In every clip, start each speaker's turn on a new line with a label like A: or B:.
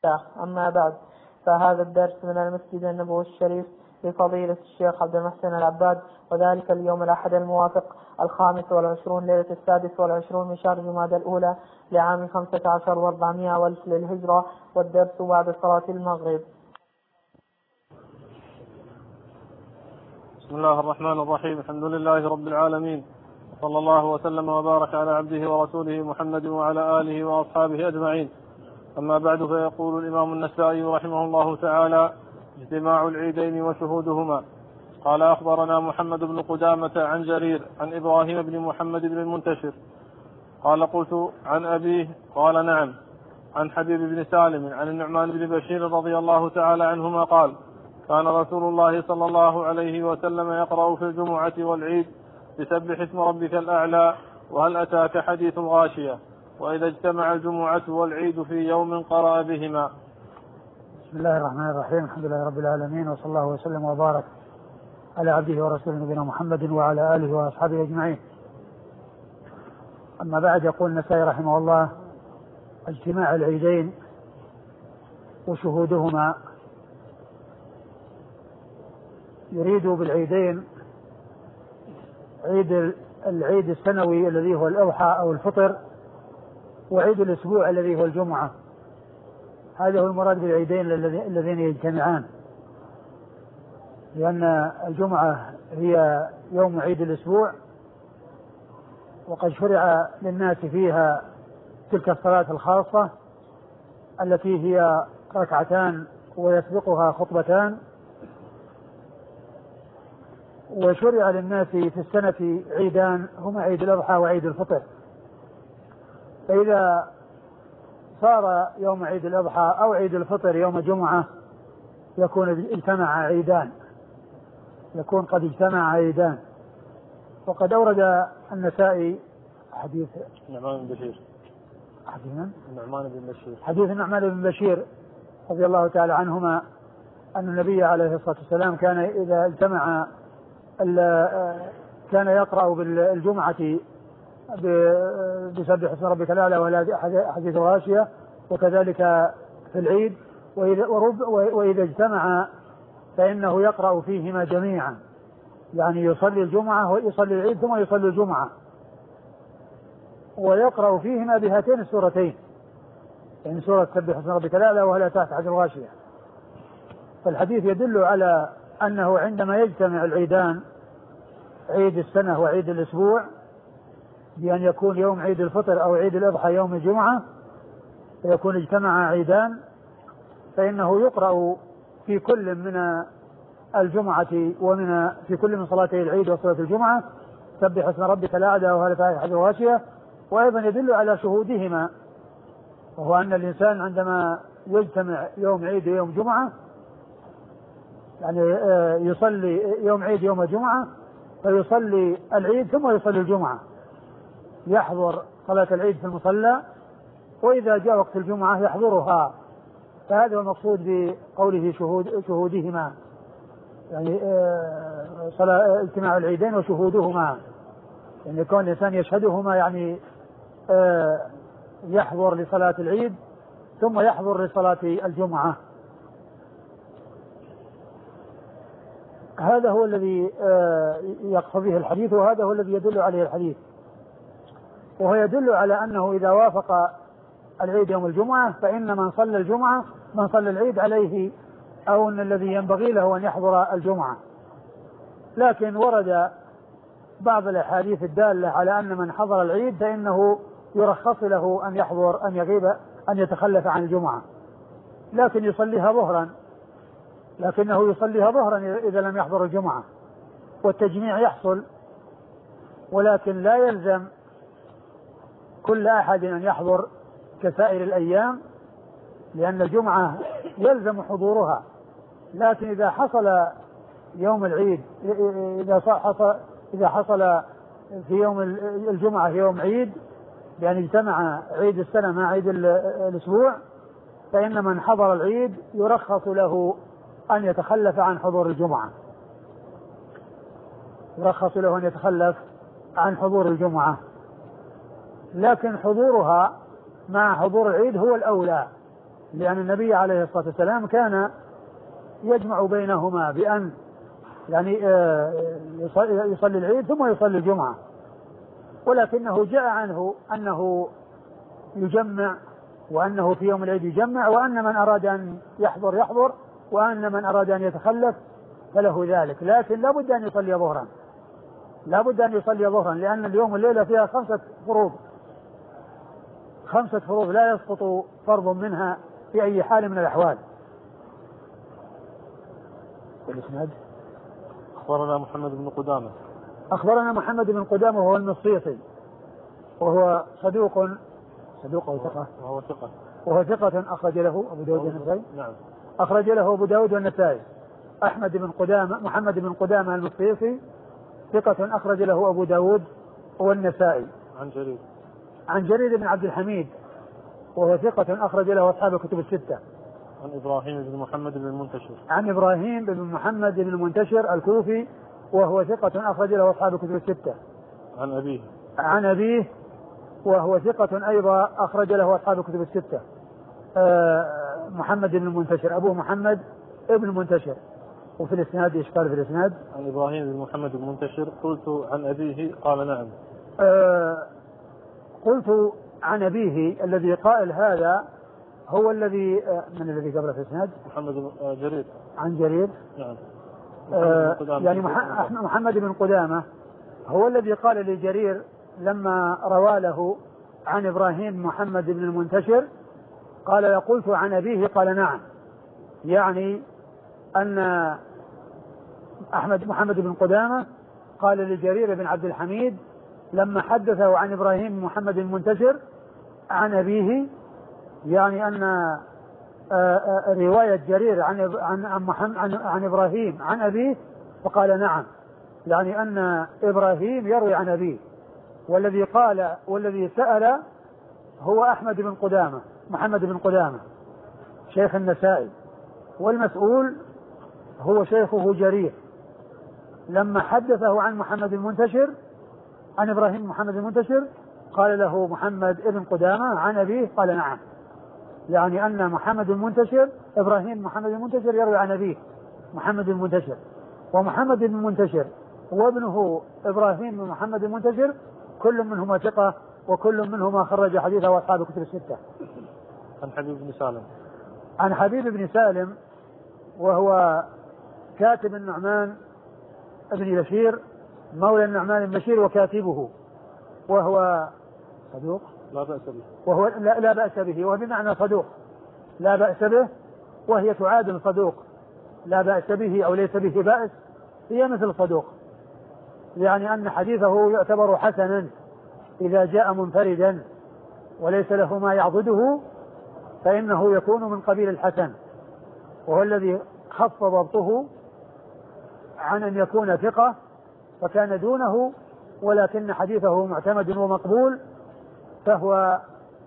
A: أما بعد، فهذا الدرس من المسجد النبوي الشريف لفضيلة الشيخ عبد المحسن العباد، وذلك اليوم الأحد الموافق 25 ليلة 26 من شهر جمادى الأولى لعام 15 و400 والف للهجرة، والدرس بعد صلاة المغرب.
B: بسم الله الرحمن الرحيم. الحمد لله رب العالمين، صلى الله وسلم وبارك على عبده ورسوله محمد وعلى آله وأصحابه أجمعين. أما بعد، فيقول الإمام النسائي رحمه الله تعالى: اجتماع العيدين وشهودهما. قال: أخبرنا محمد بن قدامة عن جرير عن إبراهيم بن محمد بن المنتشر قال: قلت عن أبيه؟ قال: نعم. عن حبيب بن سالم عن النعمان بن بشير رضي الله تعالى عنهما قال: كان رسول الله صلى الله عليه وسلم يقرأ في الجمعة والعيد بسبح اسم ربك الأعلى وهل أتاك حديث الغاشية، وإذا اجتمع الجمعة والعيد في يوم قرأ بهما.
C: بسم الله الرحمن الرحيم. الحمد لله رب العالمين، وصلى الله وسلم وبارك على عبده ورسوله نبينا محمد وعلى آله وأصحابه أجمعين. أما بعد، يقول النسائي رحمه الله: اجتماع العيدين وشهودهما. يريد بالعيدين العيد السنوي الذي هو الأضحى أو الفطر، وعيد الأسبوع الذي هو الجمعة. هذا هو المراد بالعيدين الذين يجتمعان، لأن الجمعة هي يوم عيد الأسبوع، وقد شرع للناس فيها تلك الصلاة الخاصة التي هي ركعتان ويسبقها خطبتان. وشرع للناس في السنة عيدان هما عيد الأضحى وعيد الفطر. فإذا صار يوم عيد الأضحى أو عيد الفطر يوم جمعة يكون اجتمع عيدان، يكون قد اجتمع عيدان. وقد أورد النسائي حديث
B: النعمان بن بشير
C: حديث النعمان بن بشير رضي الله تعالى عنهما أن النبي عليه الصلاة والسلام كان إذا اجتمع كان يقرأ بالجمعة بسبح اسم ربك الأعلى ولا حديث الغاشية، وكذلك في العيد. وإذا اجتمع فإنه يقرأ فيهما جميعا، يعني يصلي الجمعة ويصلي العيد ثم يصلي الجمعة، ويقرأ فيهما بهاتين السورتين، يعني سورة سبح اسم ربك الأعلى ولا تحت حديث الغاشية. فالحديث يدل على أنه عندما يجتمع العيدان، عيد السنة وعيد الأسبوع، بأن يكون يوم عيد الفطر أو عيد الأضحى يوم الجمعة، فيكون اجتمع عيدان، فإنه يقرأ في كل من الجمعة ومن في كل من صلاتي العيد وصلاة الجمعة سبح اسم ربك الأعلى وهل أتاك حديث الغاشية. وأيضا يدل على شهودهما، وهو أن الإنسان عندما يجتمع يوم عيد ويوم جمعة، يعني يصلي يوم عيد يوم الجمعة فيصلي العيد ثم يصلي الجمعة، يحضر صلاة العيد في المصلى، وإذا جاء وقت الجمعة يحضرها. فهذا هو المقصود بقوله شهودهما، يعني اجتماع العيدين وشهودهما، يعني يكون الإنسان يشهدهما، يعني يحضر لصلاة العيد ثم يحضر لصلاة الجمعة. هذا هو الذي يقصد به الحديث، وهذا هو الذي يدل عليه الحديث. وهو يدل على أنه إذا وافق العيد يوم الجمعة فإن من صلى الجمعة من صلى العيد عليه، أو أن الذي ينبغي له أن يحضر الجمعة. لكن ورد بعض الأحاديث الدالة على أن من حضر العيد فإنه يرخص له أن يحضر، أن يغيب، أن يتخلف عن الجمعة، لكن يصليها ظهرا، لكنه يصليها ظهرا إذا لم يحضر الجمعة، والتجميع يحصل، ولكن لا يلزم كل أحد أن يحضر كسائر الأيام، لأن الجمعة يلزم حضورها. لكن إذا حصل يوم العيد، إذا حصل في يوم الجمعة يوم عيد، يعني اجتمع عيد السنة مع عيد الأسبوع، فإن من حضر العيد يرخص له أن يتخلف عن حضور الجمعة، يرخص له أن يتخلف عن حضور الجمعة. لكن حضورها مع حضور العيد هو الأولى، لأن النبي عليه الصلاة والسلام كان يجمع بينهما بأن يعني يصلي العيد ثم يصلي الجمعة، ولكنه جاء عنه أنه يجمع، وأنه في يوم العيد يجمع، وأن من أراد أن يحضر وأن من أراد أن يتخلف فله ذلك. لكن لا بد أن يصلي ظهرا، لا بد أن يصلي ظهرا، لأن اليوم الليلة فيها 5 فروض، 5 فروض لا يسقط فرض منها في أي حال من الأحوال. والإسناد
B: أخبرنا محمد بن قدامة.
C: أخبرنا محمد بن قدامة وهو المصيصي، وهو صدوق وهو ثقة أخرج له أبو داود والنسائي.
B: نعم.
C: أخرج له أبو داود والنسائي. محمد بن قدامة المصيصي ثقة أخرج له أبو داود والنسائي. عن جرير بن عبد الحميد وهو ثقة أخرج له أصحاب الكتب الستة.
B: عن إبراهيم بن محمد بن المنتشر.
C: عن إبراهيم بن محمد بن المنتشر الكوفي وهو ثقة أخرج له أصحاب الكتب الستة. عن أبيه وهو ثقة أيضا أخرج له أصحاب الكتب الستة. محمد بن المنتشر أبوه محمد ابن المنتشر. وفي الإسناد إشكال في الإسناد.
B: عن إبراهيم بن محمد بن المنتشر قلت عن أبيه قال نعم.
C: قلت عن أبيه الذي قائل هذا هو الذي من الذي قبل في الإسناد؟
B: محمد جرير.
C: عن جرير.
B: نعم.
C: يعني محمد بن قدامة هو الذي قال لجرير لما روى له عن إبراهيم محمد بن المنتشر قال قلت عن أبيه قال نعم، يعني أن محمد بن قدامة قال لجرير بن عبد الحميد لما حدثه عن إبراهيم محمد بن المنتشر عن أبيه، يعني أن رواية جرير عن إبراهيم عن أبيه فقال نعم، يعني أن إبراهيم يروي عن أبيه، والذي سأل هو محمد بن قدامة شيخ النسائي، والمسؤول هو شيخه جرير لما حدثه عن محمد المنتشر عن إبراهيم محمد المنتشر قال له محمد بن قدامة عن أبيه قال نعم، يعني أن محمد المنتشر إبراهيم محمد المنتشر يروي عن أبيه محمد المنتشر، ومحمد المنتشر وابنه إبراهيم محمد المنتشر كل منهما ثقة وكل منهما خرج حديثه أصحاب الكتب الستة. عن حبيب بن سالم وهو كاتب النعمان ابن بشير مولى النعمان بن بشير وكاتبه، وهو صدوق
B: لا بأس به،
C: وهو لا بأس به، وهو بمعنى صدوق لا بأس به، وهي تعادل صدوق لا بأس به أو ليس به بأس، هي مثل صدوق، يعني أن حديثه يعتبر حسنا إذا جاء منفردا وليس له ما يعضده فإنه يكون من قبيل الحسن، وهو الذي خف ضبطه عن أن يكون ثقة فكان دونه، ولكن حديثه معتمد ومقبول فهو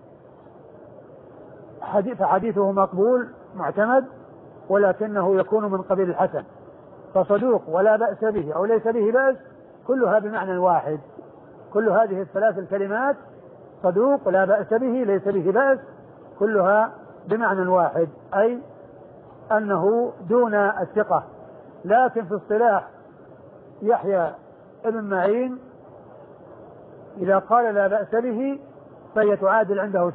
C: حديثه مقبول معتمد ولكنه يكون من قبيل الحسن، فصدوق ولا بأس به أو ليس به بأس كلها بمعنى واحد، كل هذه الثلاث الكلمات صدوق لا بأس به ليس به بأس كلها بمعنى واحد، أي أنه دون الثقة. لكن في اصطلاح يحيى ابن معين إذا قال لا بأس به فهي تعادل عنده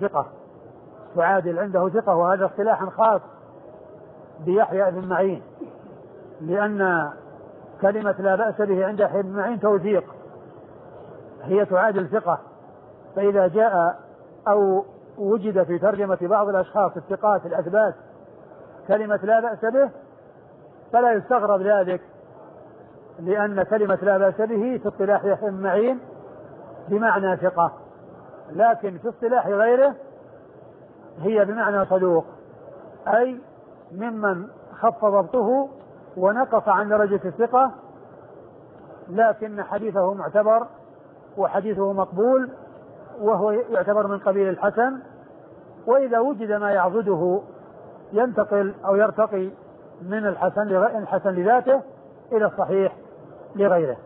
C: ثقة، وهذا اصطلاح خاص بيحيى ابن معين، لأن كلمة لا بأس به عند يحيى ابن معين توثيق، هي تعادل ثقة، فإذا جاء أو وجد في ترجمة بعض الأشخاص الثقات الأثبات كلمة لا بأس به فلا يستغرب ذلك، لأن كلمة لا بأس به في اصطلاح يحيى بن معين بمعنى ثقة، لكن في اصطلاح غيره هي بمعنى صدوق، أي ممن خف ضبطه ونقص عن درجة الثقة لكن حديثه معتبر وحديثه مقبول وهو يعتبر من قبيل الحسن، وإذا وجد ما يعضده ينتقل أو يرتقي من الحسن لذاته إلى الصحيح لغيره.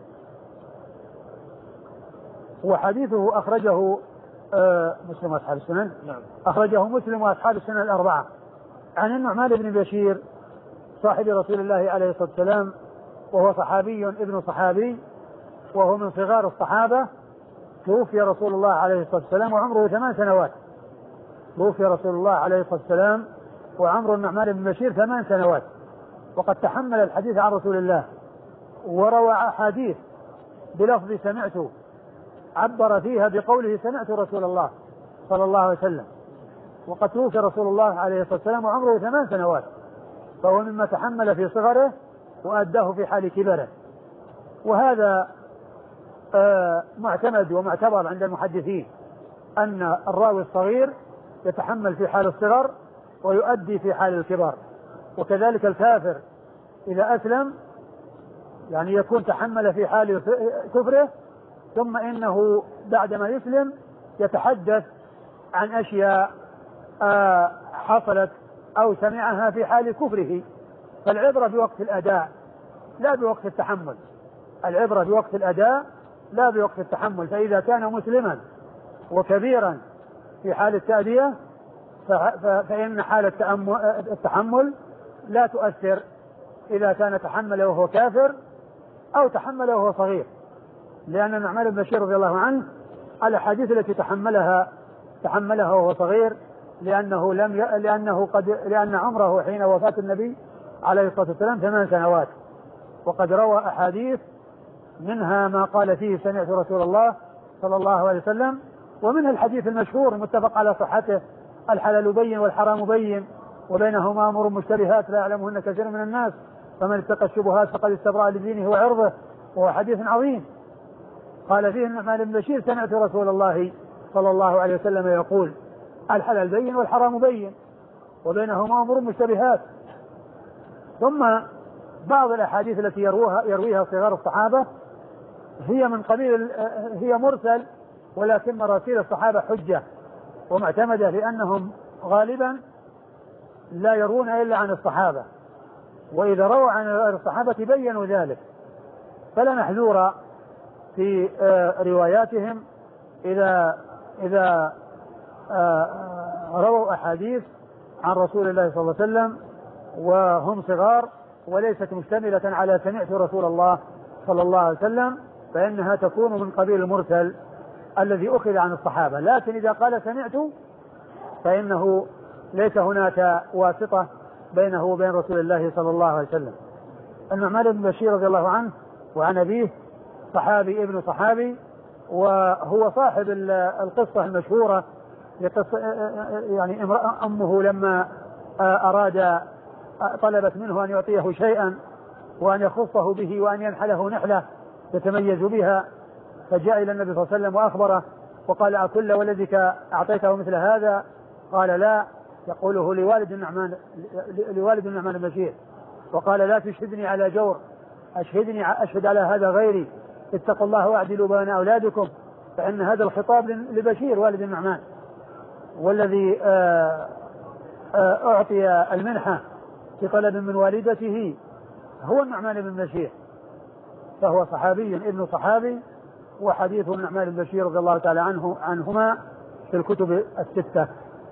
C: وحديثه أخرجه مسلم وأصحاب السنن.
B: نعم.
C: أخرجه مسلم وأصحاب السنن الأربعة عن النعمان بن بشير صاحب رسول الله عليه الصلاة والسلام، وهو صحابي ابن صحابي، وهو من صغار الصحابة. توفي رسول الله عليه الصلاة والسلام وعمره 8 سنوات. توفي رسول الله عليه الصلاة والسلام وعمر النعمان بن بشير 8 سنوات، وقد تحمل الحديث عن رسول الله وروى أحاديث بلفظ سمعت، عبر فيها بقوله سمعت رسول الله صلى الله عليه وسلم. وقد توفي رسول الله عليه الصلاة والسلام وعمره 8 سنوات، فهو مما تحمل في صغره وأداه في حال كبره. وهذا معتمد ومعتبر عند المحدثين أن الراوي الصغير يتحمل في حال الصغر ويؤدي في حال الكبر، وكذلك الكافر إذا أسلم يعني يكون تحمل في حال كفره، ثم إنه بعدما يسلم يتحدث عن أشياء حصلت أو سمعها في حال كفره. فالعبرة بوقت الأداء لا بوقت التحمل، العبرة بوقت الأداء لا بوقت التحمل. فإذا كان مسلما وكبيرا في حال التأدية فإن حال التحمل لا تؤثر إذا كان تحمل وهو كافر أو تحمل وهو صغير، لأن النعمان بن بشير رضي الله عنه على الحديث التي تحملها وهو صغير، لأن عمره حين وفاة النبي عليه الصلاة والسلام 8 سنوات، وقد روى أحاديث منها ما قال فيه سمعت رسول الله صلى الله عليه وسلم، ومنها الحديث المشهور المتفق على صحته الحلال بين والحرام بين وبينهما أمور مشتبهات لا يعلمهن كثير من الناس فمن اتقى الشبهات فقد استبرأ لدينه وعرضه، وهو حديث عظيم. قال فيه النعمان بن بشير سمعت رسول الله صلى الله عليه وسلم يقول الحلال بين والحرام بين وبينهما أمور مشتبهات. ثم بعض الأحاديث التي يرويها صغار الصحابة هي مرسل، ولكن مراسيل الصحابة حجة ومعتمدة، لأنهم غالبا لا يروون إلا عن الصحابة، وإذا رووا عن الصحابة بينوا ذلك، فلا محذور في رواياتهم إذا رووا أحاديث عن رسول الله صلى الله عليه وسلم وهم صغار وليست مشتملة على سمعت رسول الله صلى الله عليه وسلم، فإنها تكون من قبيل المرسل الذي أخذ عن الصحابة. لكن إذا قال سمعت فإنه ليس هناك واسطة بينه وبين رسول الله صلى الله عليه وسلم. النعمان بن بشير رضي الله عنه وعن أبيه صحابي ابن صحابي، وهو صاحب القصة المشهورة يعني أمه لما طلبت منه أن يعطيه شيئا وأن يخصه به وأن ينحله نحلة يتميز بها، فجاء إلى النبي صلى الله عليه وسلم وأخبره وقال أكل ولدك أعطيته مثل هذا؟ قال لا. يقوله لوالد النعمان بن بشير، وقال لا تشهدني على جور، أشهد على هذا غيري، اتقوا الله واعدلوا بين أولادكم، فإن هذا الخطاب لبشير والد النعمان، والذي أعطي المنحة بطلب من والدته هو النعمان بن بشير، فهو صحابي ابن صحابي. وحديث النعمان بن بشير رضي الله تعالى عنهما في الكتب الستة.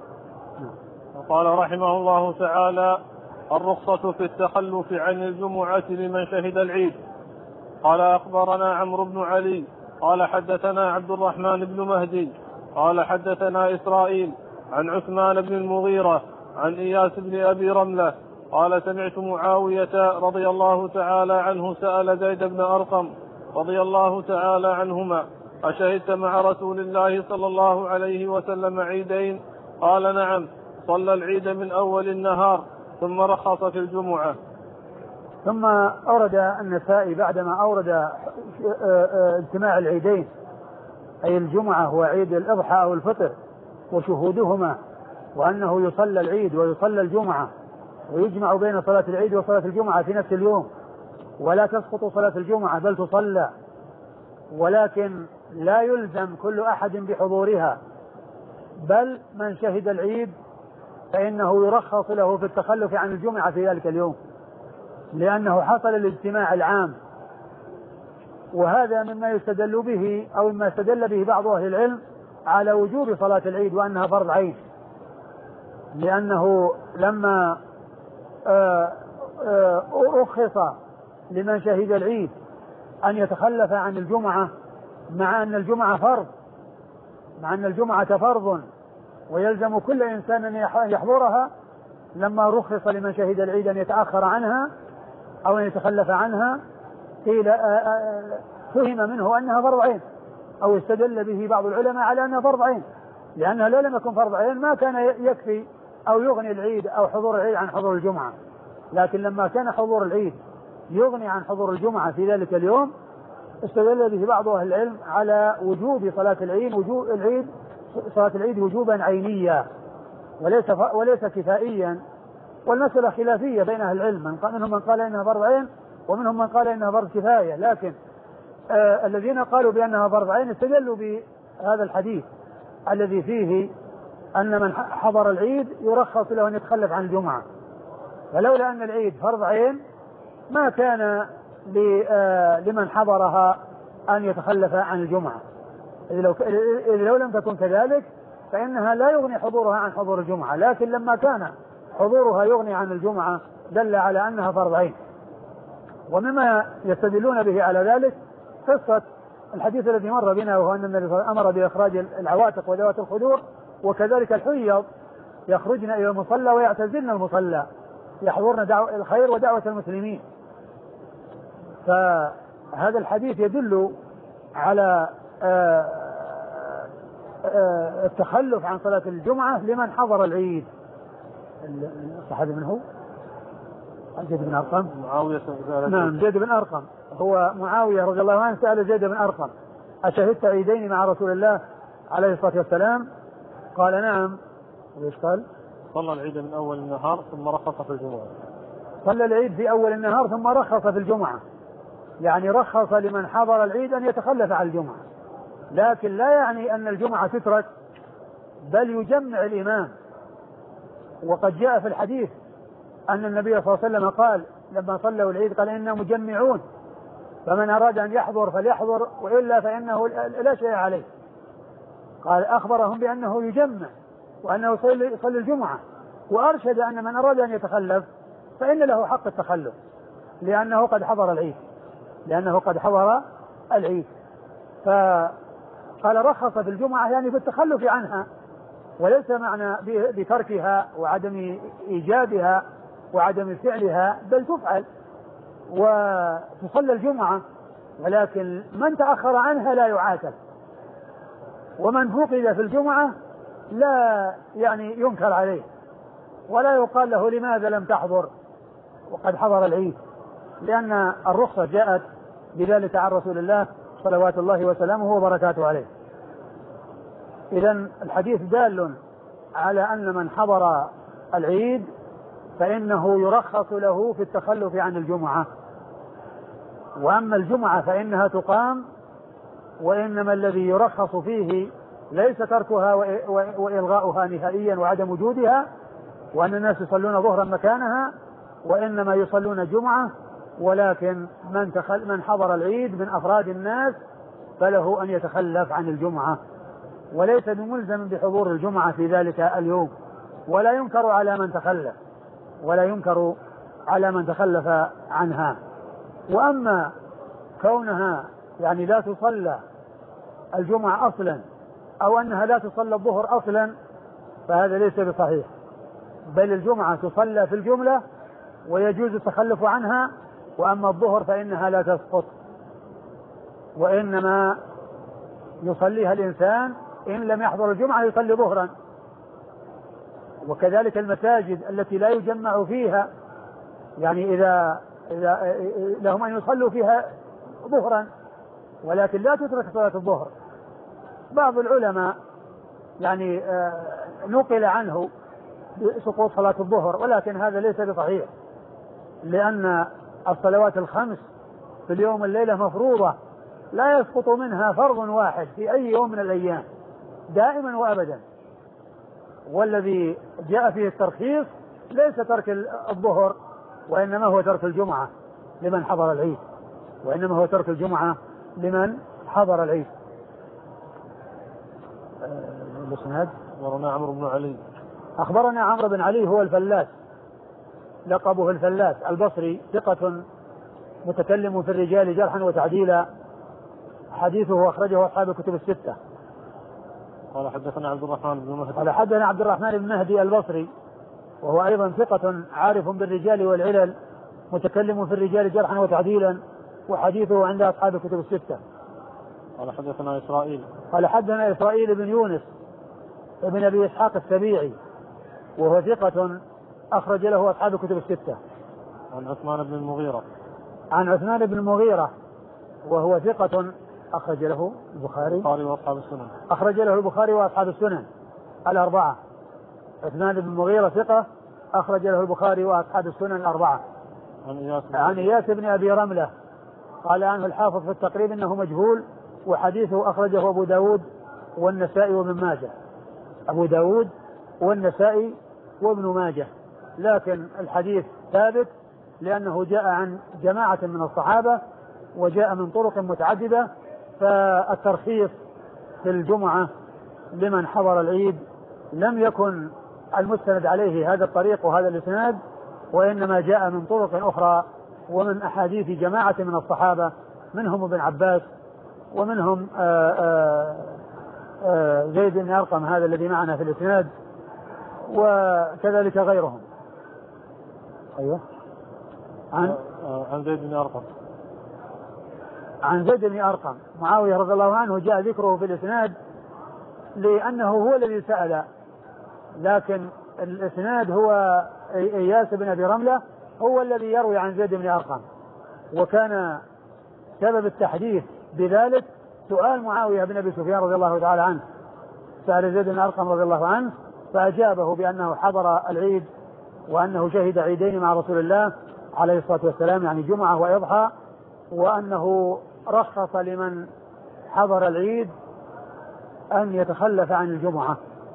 B: وقال رحمه الله تعالى الرخصة في التخلف عن الجمعة لمن شهد العيد. قال أخبرنا عمرو بن علي قال حدثنا عبد الرحمن بن مهدي قال حدثنا إسرائيل عن عثمان بن المغيرة عن إياس بن أبي رملة قال سمعت معاوية رضي الله تعالى عنه سأل زيد بن أرقم رضي الله تعالى عنهما أشهدت مع رسول الله صلى الله عليه وسلم عيدين؟ قال نعم، صلى العيد من أول النهار ثم رخص في الجمعة.
C: ثم أورد النسائي بعدما أورد اجتماع العيدين أي الجمعة وعيد الأضحى أو الفطر وشهودهما، وأنه يصلى العيد ويصلى الجمعة ويجمع بين صلاة العيد وصلاة الجمعة في نفس اليوم، ولا تسقط صلاة الجمعة بل تصلى، ولكن لا يلزم كل أحد بحضورها، بل من شهد العيد فإنه يرخص له في التخلف عن الجمعة في ذلك اليوم، لأنه حصل الاجتماع العام. وهذا مما يستدل به أو مما استدل به بعض أهل العلم على وجوب صلاة العيد وأنها فرض عين، لأنه لما أرخص لمن شهد العيد أن يتخلف عن الجمعة مع أن الجمعة فرض ويلزم كل إنسان أن يحضرها، لما رخص لمن شهد العيد أن يتأخر عنها أو أن يتخلف عنها قيل فهم منه أنها فرض عين، أو استدل به بعض العلماء على أنها فرض عين، لأنها لو لم يكن فرض عين ما كان يكفي أو يغني العيد أو حضور العيد عن حضور الجمعة، لكن لما كان حضور العيد يغني عن حضور الجمعة في ذلك اليوم استدل به بعض أهل العلم على وجوب صلاة العيد وجوبا عينيا وليس كفائيا. والمسألة خلافية بين أهل العلم، منهم من قال إنها فرض عين ومنهم من قال إنها فرض كفاية، لكن الذين قالوا بأنها فرض عين استدلوا بهذا الحديث الذي فيه أن من حضر العيد يرخص له أن يتخلف عن الجمعة، فلولا أن العيد فرض عين ما كان لمن حضرها أن يتخلف عن الجمعة، إذ لو لم تكن كذلك فإنها لا يغني حضورها عن حضور الجمعة، لكن لما كان حضورها يغني عن الجمعة دل على أنها فرض عين. ومما يستدلون به على ذلك قصة الحديث الذي مر بنا، وهو أن النبي أمر بإخراج العواتق وذوات الخدور وكذلك الحيض يخرجن إلى المصلى ويعتزلن المصلى يحضرن الخير ودعوة المسلمين. فهذا الحديث يدل على التخلف عن صلاة الجمعة لمن حضر العيد. الصحابي من هو؟ زيد بن أرقم. نعم زيد بن أرقم، هو معاوية رضي الله عنه سأل زيد بن أرقم أشهدت عيدين مع رسول الله عليه الصلاة والسلام؟ قال نعم. وإيش قال؟
B: صلى العيد من أول النهار ثم رخص في الجمعة.
C: صلى العيد في أول النهار ثم رخص في الجمعة، يعني رخص لمن حضر العيد أن يتخلف عن الجمعة، لكن لا يعني أن الجمعة تترك، بل يجمع الإمام. وقد جاء في الحديث أن النبي صلى الله عليه وسلم قال لما صلوا العيد قال إننا مجمعون، فمن أراد أن يحضر فليحضر وإلا فإنه لا شيء عليه. قال أخبرهم بأنه يجمع وأنه يصلي الجمعة، وأرشد أن من أراد أن يتخلف فإن له حق التخلف لأنه قد حضر العيد. فقال رخص في الجمعة يعني في التخلف عنها، وليس معنى بتركها وعدم إيجابها وعدم فعلها، بل تفعل وتصلى الجمعة، ولكن من تأخر عنها لا يعاتب، ومن فقد في الجمعة لا يعني ينكر عليه ولا يقال له لماذا لم تحضر وقد حضر العيد، لأن الرخصة جاءت بذلك عن رسول الله صلوات الله وسلامه وبركاته عليه. إذن الحديث دال على أن من حضر العيد فإنه يرخص له في التخلف عن الجمعة، وأما الجمعة فإنها تقام، وإنما الذي يرخص فيه ليس تركها وإلغاؤها نهائيا وعدم وجودها وأن الناس يصلون ظهرا مكانها، وإنما يصلون جمعة، ولكن من حضر العيد من أفراد الناس فله أن يتخلف عن الجمعة، وليس بملزم بحضور الجمعة في ذلك اليوم، ولا ينكر على من تخلف عنها. وأما كونها يعني لا تصلى الجمعة أصلا أو أنها لا تصلى الظهر أصلا فهذا ليس بصحيح، بل الجمعة تصلى في الجملة ويجوز التخلف عنها، وأما الظهر فإنها لا تسقط، وإنما يصليها الإنسان إن لم يحضر الجمعة يصلي ظهرا. وكذلك المساجد التي لا يجمع فيها يعني إذا لهم أن يصلوا فيها ظهرا ولكن لا تترك صلاة الظهر. بعض العلماء يعني نقل عنه سقوط صلاة الظهر، ولكن هذا ليس بصحيح، لأن الصلوات الخمس في اليوم الليلة مفروضة لا يسقط منها فرض واحد في أي يوم من الأيام دائما وأبدا، والذي جاء فيه الترخيص ليس ترك الظهر وإنما هو ترك الجمعة لمن حضر العيد،
B: ورنا عمرو بن علي
C: أخبرنا عمرو بن علي هو الفلاس، لقبه الفلاس البصري، ثقة متكلم في الرجال جرحا وتعديلا، حديثه أخرجه أصحاب الكتب الستة.
B: قال حدثنا عبد الرحمن بن مهدي.
C: قال حدثنا عبد الرحمن بن مهدي البصري وهو أيضا ثقة عارف بالرجال والعلل، متكلم في الرجال جرحا وتعديلا، وحديثه عند أصحاب الكتب الستة.
B: قال حدثنا إسرائيل.
C: قال حدثنا إسرائيل بن يونس ابن أبي إسحاق السبيعي وهو ثقة أخرج له أصحاب الكتب الستة.
B: عن عثمان بن المغيرة.
C: عن عثمان بن المغيرة وهو ثقة أخرج له البخاري
B: وأصحاب السنن.
C: أخرج له البخاري وأصحاب السنن الأربعة. عثمان بن المغيرة ثقة أخرج له البخاري وأصحاب السنن الأربعة. عن إياس بن أبي رملة قال عنه الحافظ في التقريب إنه مجهول، وحديثه أخرجه أبو داود والنسائي وابن ماجه. أبو داود والنسائي وابن ماجه، لكن الحديث ثابت لأنه جاء عن جماعة من الصحابة وجاء من طرق متعددة، فالترخيص في الجمعة لمن حضر العيد لم يكن المستند عليه هذا الطريق وهذا الإسناد، وإنما جاء من طرق أخرى ومن أحاديث جماعة من الصحابة، منهم ابن عباس ومنهم زيد بن أرقم هذا الذي معنا في الإسناد، وكذلك غيرهم. أيوة.
B: عن زيد بن أرقم.
C: عن زيد بن أرقم معاوية رضي الله عنه جاء ذكره في الإسناد لأنه هو الذي سأل، لكن الإسناد هو إياس بن أبي رملة هو الذي يروي عن زيد بن أرقم، وكان سبب التحديث بذلك سؤال معاوية بن أبي سفيان رضي الله تعالى عنه، سأل زيد بن أرقم رضي الله عنه فأجابه بأنه حضر العيد وأنه شهد عيدين مع رسول الله عليه الصلاة والسلام، يعني جمعة وإضحى، وأنه رخص لمن حضر العيد أن يتخلف عن الجمعة.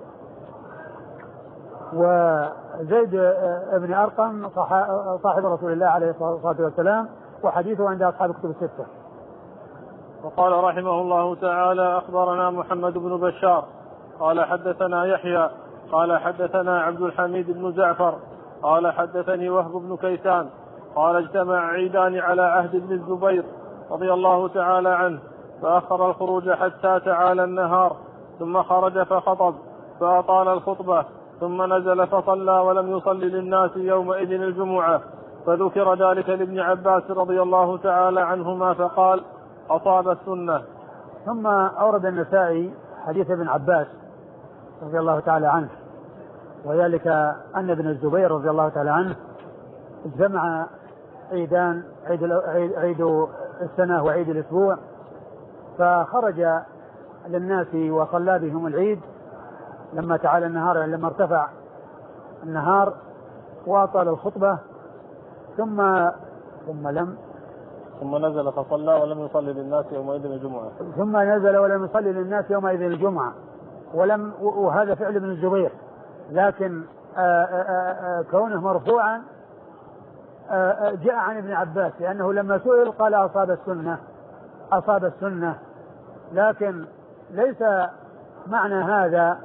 C: وزيد بن أرقم صاحب رسول الله عليه الصلاة والسلام، وحديثه عند أصحاب الكتب الستة.
B: وقال رحمه الله تعالى: أخبرنا محمد بن بشار قال حدثنا يحيى قال حدثنا عبد الحميد بن جعفر قال حدثني وهب بن كيسان قال اجتمع عيدان على عهد ابن الزبير رضي الله تعالى عنه، فأخر الخروج حتى تعالى النهار، ثم خرج فخطب فأطال الخطبة، ثم نزل فصلى ولم يصلي للناس يومئذ الجمعة، فذكر ذلك لابن عباس رضي الله تعالى عنهما فقال: أصاب السنة.
C: ثم أورد النسائي حديث ابن عباس رضي الله تعالى عنه، وذلك أن ابن الزبير رضي الله تعالى عنه اجتمع عيدان، عيد السنة وعيد الأسبوع، فخرج للناس وصلى بهم العيد لما تعالى النهار، يعني لما ارتفع النهار، وأطال الخطبة، ثم
B: نزل فصلى ولم يصلي للناس يومئذ الجمعة.
C: ثم نزل ولم يصلي للناس يومئذ الجمعة، وهذا فعل ابن الزبير، لكن كونه مرفوعا جاء عن ابن عباس، لأنه لما سئل قال أصاب السنة، لكن ليس معنى هذا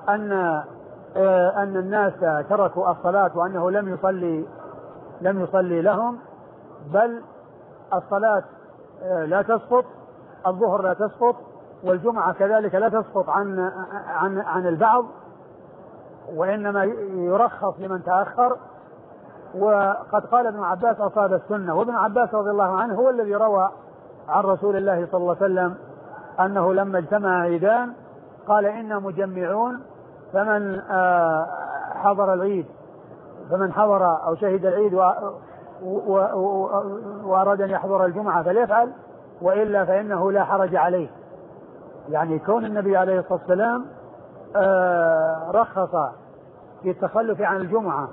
C: أن الناس تركوا الصلاة وأنه لم يصلي لهم، بل الصلاة لا تسقط، الظهر لا تسقط، والجمعة كذلك لا تسقط عن البعض، وإنما يرخص لمن تأخر. وقد قال ابن عباس أصاب السنة، وابن عباس رضي الله عنه هو الذي روى عن رسول الله صلى الله عليه وسلم أنه لما اجتمع عيدان قال: إنا مجمعون، فمن حضر العيد، فمن حضر أو شهد العيد وأراد أن يحضر الجمعة فليفعل، وإلا فإنه لا حرج عليه. يعني كون النبي عليه الصلاة والسلام رخص في التخلف عن الجمعة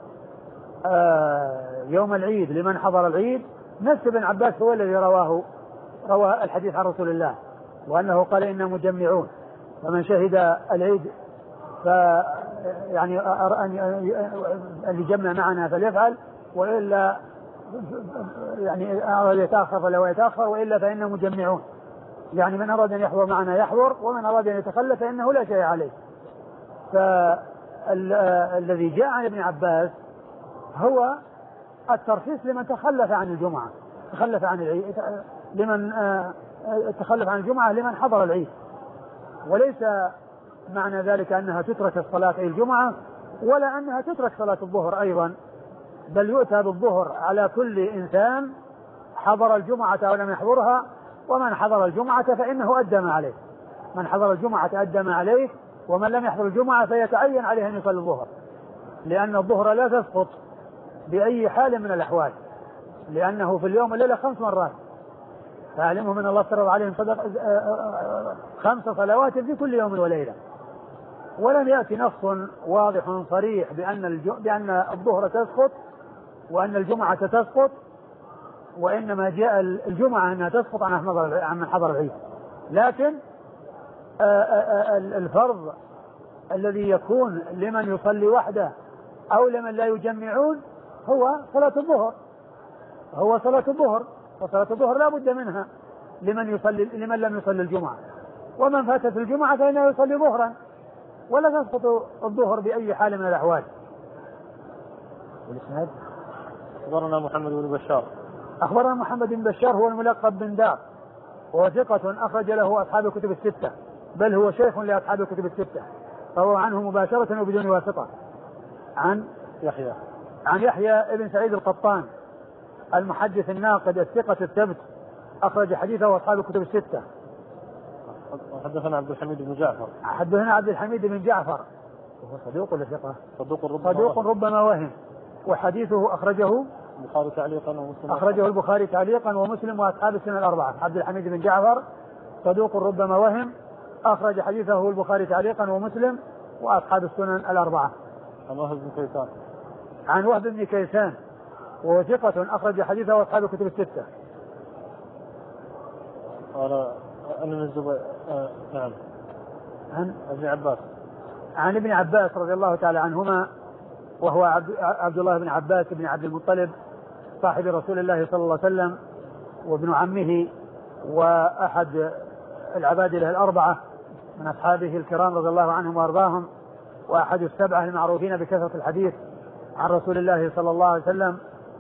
C: يوم العيد لمن حضر العيد، نفس ابن عباس هو الذي روى الحديث عن رسول الله، وأنه قال: إنا مجمعون، فمن شهد العيد يعني أن يجمع معنا فليفعل، وإلا يعني أراد يتأخر فلو يتأخر، وإلا فإننا مجمعون، يعني من أراد أن يحضر معنا يحضر، ومن أراد أن يتخلف فإنه لا شيء عليه. الذي جاء عن ابن عباس هو الترخيص لمن تخلف عن الجمعة، تخلف عن الجمعة لمن حضر العيد، وليس معنى ذلك أنها تترك الصلاة أي الجمعة، ولا أنها تترك صلاة الظهر أيضا، بل يؤتى بالظهر على كل إنسان حضر الجمعة ولم يحضرها، ومن حضر الجمعة فإنه أدى ما عليه، من حضر الجمعة أدى ما عليه، ومن لم يحضر الجمعة فيتعين عليه أن يصلي الظهر، لأن الظهر لا تسقط بأي حال من الأحوال، لأنه في اليوم والليلة 5 مرات، فأعلمهم من الله افترض عليهم 5 صلوات في كل يوم وليلة. ولم يأتي نص واضح صريح بأن الظهر تسقط وأن الجمعة تسقط، وإنما جاء الجمعة أنها تسقط عن من حضر العيد. لكن الفرض الذي يكون لمن يصلي وحده أو لمن لا يجمعون هو صلاة الظهر، وصلاة الظهر لا بد منها لمن لم يصلي الجمعة، ومن فاتت الجمعة فإنه يصلي ظهرا، ولا تسقط الظهر بأي حال من الأحوال. والإسناد
B: أخبرنا محمد بن بشار.
C: أخبرنا محمد بن بشار هو الملقب بن دار، وهو ثقة أخرج له أصحاب الكتب الستة، بل هو شيخ لأصحاب الكتب الستة، فهو عنه مباشرة وبدون واسطة. عن يحيى ابن سعيد القطان المحدث الناقد الثقة الثبت، أخرج حديثه أصحاب الكتب الستة.
B: حدثنا عبد الحميد بن جعفر
C: وهو صدوق ولا ثقة؟
B: صدوق
C: ربما وهم، وحديثه أخرجه البخاري تعليقا ومسلم وأصحاب السنن الأربعة. عبد الحميد بن جعفر صدوق ربما وهم، أخرج حديثه البخاري تعليقا ومسلم وأصحاب السنن الأربعة. عن وهب بن كيسان وهو ثقة أخرج حديثه أصحاب الكتب الستة.
B: نعم.
C: عن ابن عباس رضي الله تعالى عنهما، وهو عبد الله بن عباس بن عبد المطلب صاحب رسول الله صلى الله عليه وسلم، وابن عمه، وأحد العبادلة الأربعة من أصحابه الكرام رضي الله عنهم وأرضاهم، وأحد السبعة المعروفين بكثرة الحديث عن رسول الله صلى الله عليه وسلم.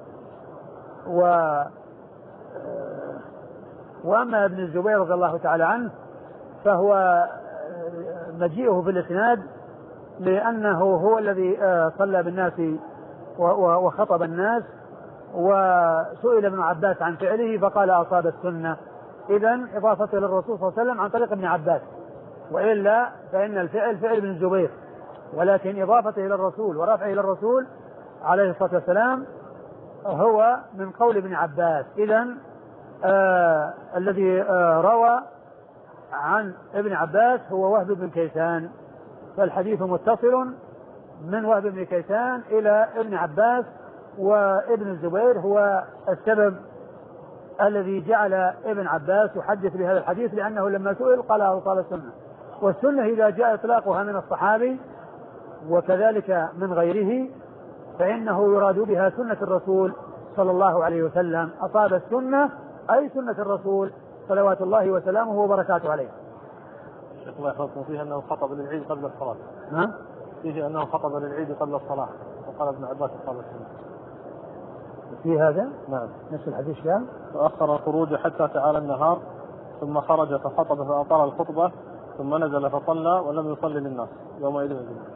C: وأما ابن الزبير رضي الله تعالى عنه فهو مجيئه في الإسناد لأنه هو الذي صلى بالناس وخطب الناس، وسئل ابن عباس عن فعله فقال أصاب السنة. إذن إضافته للرسول صلى الله عليه وسلم عن طريق ابن عباس، وإلا فإن الفعل فعل ابن الزبير، ولكن إضافته إلى الرسول ورفعه إلى الرسول عليه الصلاة والسلام هو من قول ابن عباس. إذن الذي روى عن ابن عباس هو وهب بن كيسان، فالحديث متصل من وهب بن كيسان إلى ابن عباس، وابن الزبير هو السبب الذي جعل ابن عباس يحدث بهذا الحديث، لأنه لما سئل قال أوصال السنة، والسنة إذا جاء إطلاقها من الصحابي وكذلك من غيره فإنه يراد بها سنة الرسول صلى الله عليه وسلم. أصاب السنة أي سنة الرسول صلوات الله وسلامه وبركاته عليه.
B: شيخ الله يحفظكم، فيه أنه خطب للعيد قبل الصلاة.
C: نعم.
B: فيه أنه خطب للعيد قبل الصلاة، وقال ابن عباس أصاب السنة.
C: في هذا؟
B: نعم.
C: نفس الحديث كان.
B: فأخر الخروج حتى تعالى النهار، ثم خرج فخطب فأطال الخطبة، ثم نزل فصلى ولم يصلي للناس يومئذ الجمعة.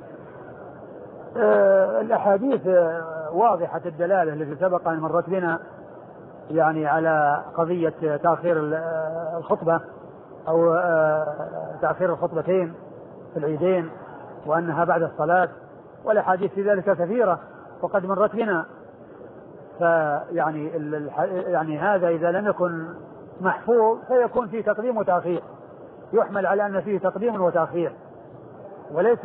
C: الأحاديث واضحة الدلالة التي سبق أن مرت بنا يعني على قضية تأخير الخطبة أو تأخير الخطبتين في العيدين، وأنها بعد الصلاة، والأحاديث في ذلك كثيرة وقد مرت بنا. فيعني يعني هذا إذا لم يكن محفوظ فيكون فيه تقديم وتأخير، يحمل على أن فيه تقديم وتأخير، وليس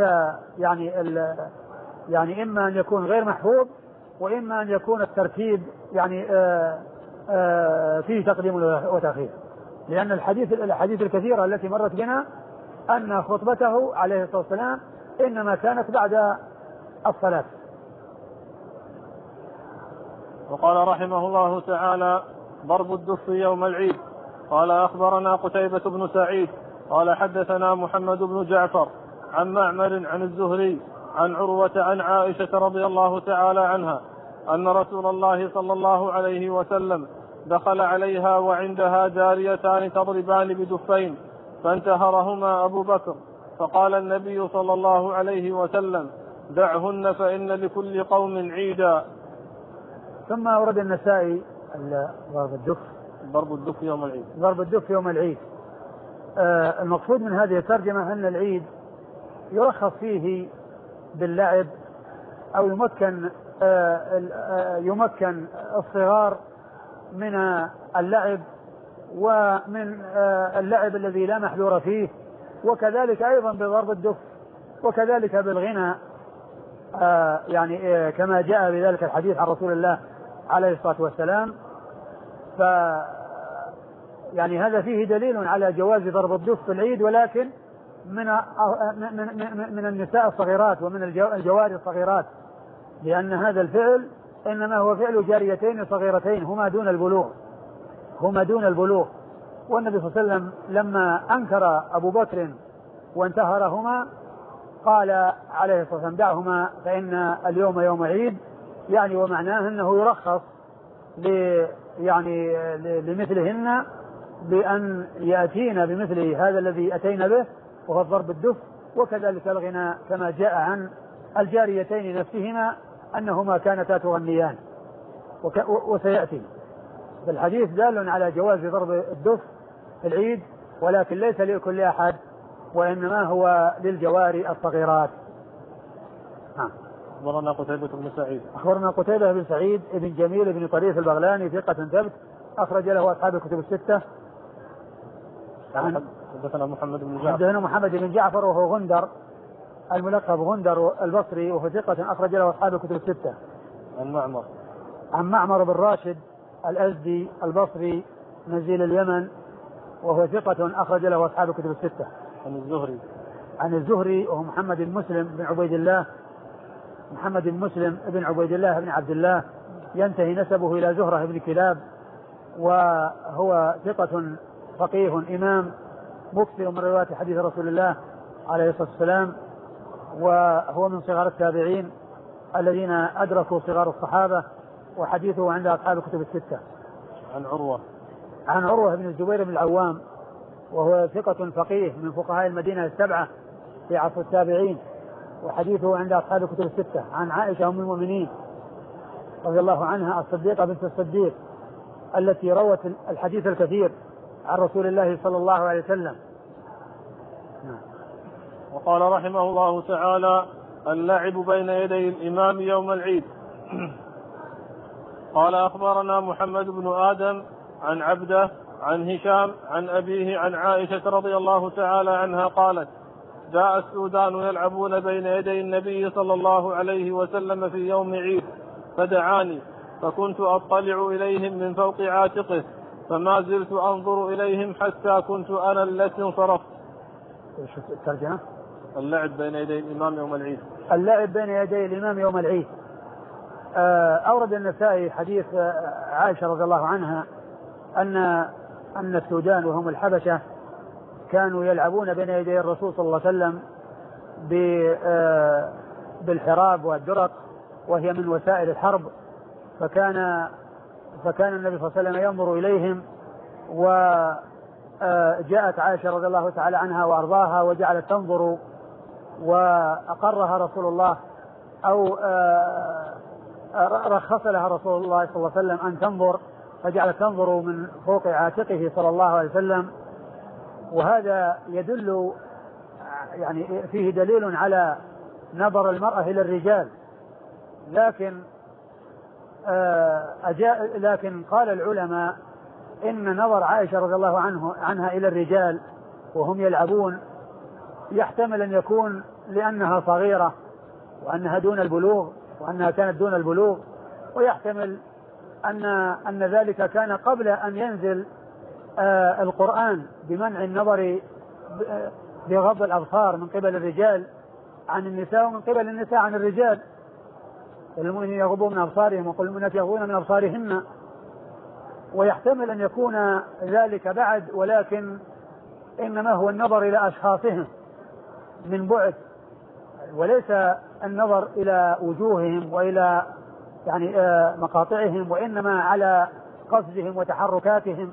C: يعني إما أن يكون غير محفوظ، وإما أن يكون الترتيب يعني فيه تقديم وتأخير، لأن الحديث الكثيرة التي مرت بنا أن خطبته عليه الصلاة والسلام إنما كانت بعد الصلاة.
B: وقال رحمه الله تعالى: ضرب الدف يوم العيد. قال: أخبرنا قتيبة بن سعيد قال: حدثنا محمد بن جعفر عن معمر عن الزهري عن عروة عن عائشة رضي الله تعالى عنها أن رسول الله صلى الله عليه وسلم دخل عليها وعندها جاريتان تضربان بدفين فانتهرهما أبو بكر، فقال النبي صلى الله عليه وسلم: دعهن فإن لكل قوم عيدا.
C: ثم أورد النسائي
B: ضرب الدف يوم العيد.
C: ضرب الدف يوم العيد. المقصود من هذه الترجمة أن العيد يرخص فيه باللعب، أو يمكن الصغار من اللعب ومن اللعب الذي لا محذور فيه، وكذلك أيضا بضرب الدف، وكذلك بالغنى، يعني كما جاء بذلك الحديث عن رسول الله عليه الصلاة والسلام. يعني هذا فيه دليل على جواز ضرب الدف في العيد، ولكن من النساء الصغيرات ومن الجواري الصغيرات، لأن هذا الفعل إنما هو فعل جاريتين صغيرتين هما دون البلوغ. والنبي صلى الله عليه وسلم لما أنكر أبو بكر وانتهرهما قال عليه الصلاة والسلام: دعهما فإن اليوم يوم عيد، يعني ومعناه أنه يرخص لمثلهن بأن يأتين بمثل هذا الذي أتينا به، وهو ضرب الدف، وكذلك الغنى، كما جاء عن الجاريتين نفسهما أنهما كانتا تغنيان، وسيأتي الحديث دال على جواز ضرب الدف في العيد، ولكن ليس لكل أحد، وإنما هو للجواري الصغيرات.
B: أخبرنا قتيبة بن سعيد.
C: أخبرنا قتيبة بن سعيد بن جميل بن طريف البغلاني ثقة ثبت أخرج له أصحاب الكتب الستة.
B: حدثنا
C: محمد بن جعفر وهو غندر الملقب غندر البصري، وهو ثقة أخرج له أصحاب الكتب الستة. عن معمر بن راشد الأزدي البصري نزيل اليمن، وهو ثقة أخرج له أصحاب الكتب الستة. عن الزهري وهو محمد بن مسلم بن عبيد الله بن عبد الله، ينتهي نسبه إلى زهرة بن كلاب، وهو ثقة فقيه إمام مكثر من رواية حديث رسول الله عليه الصلاة والسلام، وهو من صغار التابعين الذين أدركوا صغار الصحابة، وحديثه عند أصحاب الكتب الستة. عن عروة بن الزبير بن العوام، وهو ثقة فقيه من فقهاء المدينة السبعة في عصر التابعين، وحديثه عند أصحاب الكتب الستة. عن عائشة أم المؤمنين رضي الله عنها الصديقة بنت الصديق التي روت الحديث الكثير عن رسول الله صلى الله عليه وسلم.
B: وقال رحمه الله تعالى: اللعب بين يدي الإمام يوم العيد. قال: أخبرنا محمد بن آدم عن عبده عن هشام عن أبيه عن عائشة رضي الله تعالى عنها قالت: جاء السودان يلعبون بين يدي النبي صلى الله عليه وسلم في يوم عيد، فدعاني فكنت أطلع إليهم من فوق عاتقه، فما زلت أنظر إليهم حتى كنت أنا التي انصرفت.
C: الترجمة:
B: اللعب بين يدي الإمام يوم العيد.
C: أورد النسائي حديث عائشة رضي الله عنها أن السودان وهم الحبشة كانوا يلعبون بين يدي الرسول صلى الله عليه وسلم بالحراب والدرق، وهي من وسائل الحرب، فكان النبي صلى الله عليه وسلم ينظر إليهم، وجاءت عائشة رضي الله تعالى عنها وأرضاها وجعلت تنظر، وأقرها رسول الله أو رخص لها رسول الله صلى الله عليه وسلم أن تنظر، فجعلت تنظر من فوق عاتقه صلى الله عليه وسلم. وهذا يدل، يعني فيه دليل على نظر المرأة إلى الرجال، لكن قال العلماء إن نظر عائشة رضي الله عنها إلى الرجال وهم يلعبون يحتمل أن يكون لأنها صغيرة وأنها دون البلوغ، وأنها كانت دون البلوغ، ويحتمل أن ذلك كان قبل أن ينزل القرآن بمنع النظر بغض الأبصار من قبل الرجال عن النساء ومن قبل النساء عن الرجال. المؤمنين يغضون من أبصارهم وكل المؤمنات يغضون من أبصارهن. ويحتمل أن يكون ذلك بعد، ولكن إنما هو النظر إلى أشخاصهم من بعد، وليس النظر إلى وجوههم وإلى يعني مقاطعهم، وإنما على قصدهم وتحركاتهم.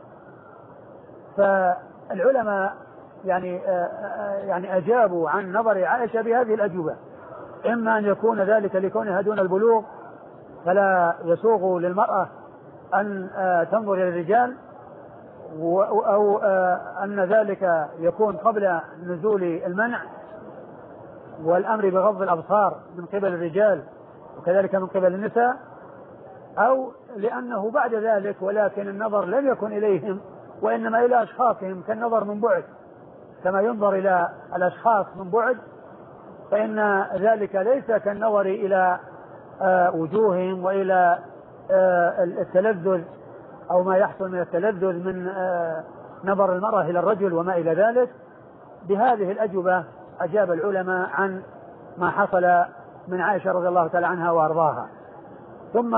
C: فالعلماء يعني أجابوا عن نظر عائشة بهذه الأجوبة، إما أن يكون ذلك لكونها دون البلوغ فلا يسوغ للمرأة أن تنظر إلى الرجال، أو أن ذلك يكون قبل نزول المنع والأمر بغض الأبصار من قبل الرجال وكذلك من قبل النساء، أو لأنه بعد ذلك ولكن النظر لم يكن إليهم وإنما إلى أشخاصهم كالنظر من بعد، كما ينظر إلى الأشخاص من بعد، فإن ذلك ليس كالنظر إلى وجوههم وإلى التلذذ أو ما يحصل من التلذذ من نظر المرأة إلى الرجل وما إلى ذلك. بهذه الأجوبة أجاب العلماء عن ما حصل من عائشة رضي الله تعالى عنها وأرضاها. ثم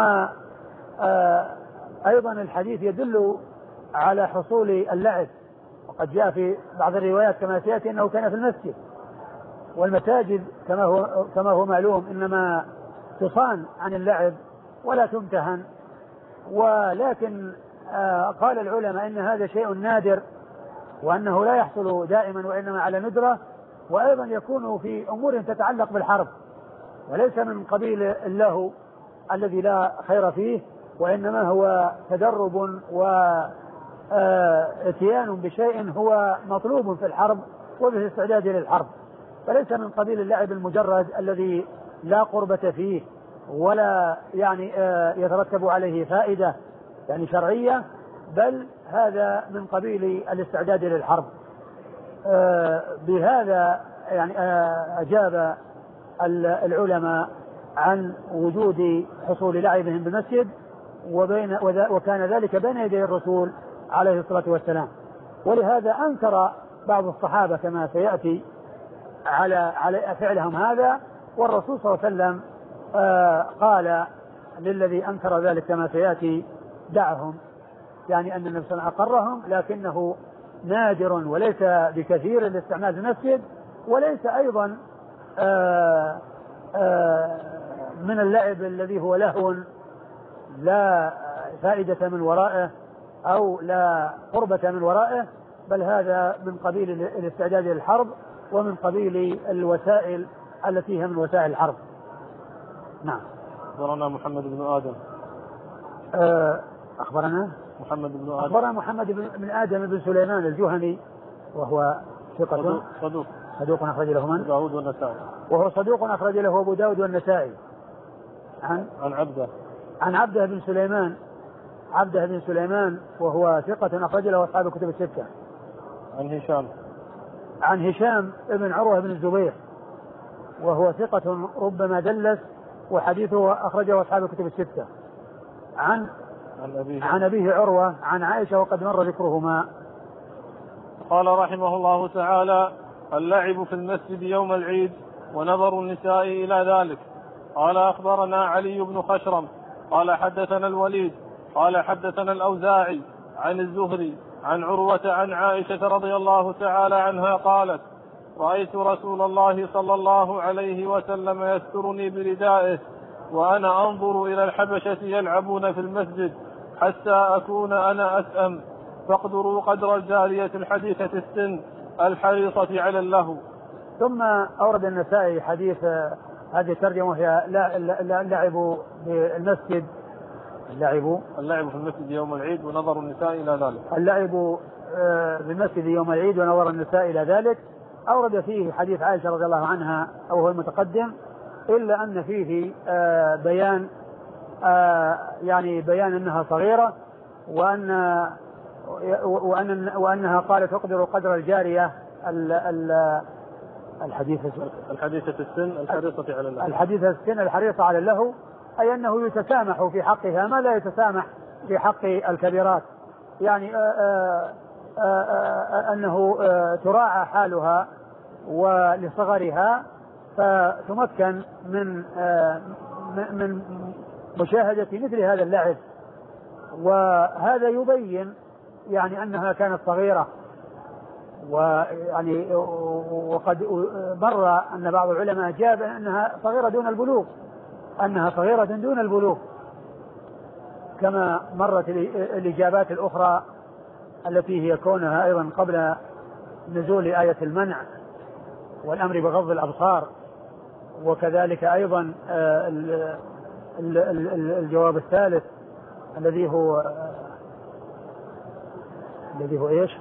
C: أيضا الحديث يدل على حصول اللعب، وقد جاء في بعض الروايات كما سيأتي أنه كان في المسجد، والمساجد كما هو معلوم إنما تصان عن اللعب ولا تمتهن، ولكن قال العلماء إن هذا شيء نادر وأنه لا يحصل دائما وإنما على ندرة، وأيضا يكون في أمور تتعلق بالحرب وليس من قبيل اللهو الذي لا خير فيه، وإنما هو تدرب واتيان بشيء هو مطلوب في الحرب وبه استعداد للحرب، فليس من قبيل اللعب المجرد الذي لا قربة فيه ولا يعني يترتب عليه فائدة يعني شرعية، بل هذا من قبيل الاستعداد للحرب. بهذا يعني أجاب العلماء عن وجود حصول لعبهم بالمسجد، وكان ذلك بين يدي الرسول عليه الصلاة والسلام. ولهذا أنكر بعض الصحابة كما سيأتي على فعلهم هذا، والرسول صلى الله عليه وسلم قال للذي أنكر ذلك كما سيأتي دعهم، يعني أن النبي صلى الله عليه وسلم أقرهم لكنه نادر وليس بكثير الاستعمال في المسجد، وليس أيضا من اللعب الذي هو لهو لا فائدة من ورائه أو لا قربة من ورائه، بل هذا من قبيل الاستعداد للحرب ومن قبيل الوسائل التي هي من وسائل الحرب. نعم.
B: أخبرنا محمد بن آدم.
C: أخبرنا محمد بن آدم بن سليمان الجهني، وهو صدوق أخرج له من؟
B: داود والنسائي.
C: وهو صدوق أخرج له أبو داود والنسائي. عن عبده بن سليمان وهو ثقة أخرج له أصحاب الكتب الستة. عن هشام ابن عروة بن الزبير وهو ثقة ربما دلس وحديثه أخرجه أصحاب الكتب الستة. عن أبيه عروة عن عائشة وقد مر ذكرهما.
B: قال رحمه الله تعالى: اللعب في المسجد يوم العيد ونظر النساء إلى ذلك. قال: أخبرنا علي بن خشرم قال حدثنا الوليد قال حدثنا الأوزاعي عن الزهري عن عروة عن عائشة رضي الله تعالى عنها قالت: رأيت رسول الله صلى الله عليه وسلم يسترني بردائه وأنا أنظر إلى الحبشة يلعبون في المسجد حتى أكون أنا أسأم، فاقدروا قدر الجارية الحديثة السن الحريصة على اللهو.
C: ثم أورد النسائي حديث هذه الترجمة وهي اللعب في المسجد،
B: اللعب في المسجد يوم العيد ونظر النساء إلى ذلك.
C: اللعب في المسجد يوم العيد ونظر النساء إلى ذلك. أورد فيه حديث عائشة رضي الله عنها أو هو المتقدم، إلا أن فيه بيان يعني بيان أنها صغيرة وأنها قالت تقدر قدر الجارية الحديثة السن الحريصة على اللهو، أي أنه يتسامح في حقها ما لا يتسامح في حق الكبيرات، يعني أنه تراعى حالها ولصغرها فتمكن من مشاهدة مثل هذا اللعب، وهذا يبين يعني أنها كانت صغيرة ويعني وقد مر أن بعض العلماء جاب أنها صغيرة دون البلوغ، أنها صغيرة دون البلوغ، كما مرت الإجابات الأخرى التي هي كونها أيضا قبل نزول آية المنع والأمر بغض الأبصار، وكذلك أيضا الجواب الثالث الذي هو إيش؟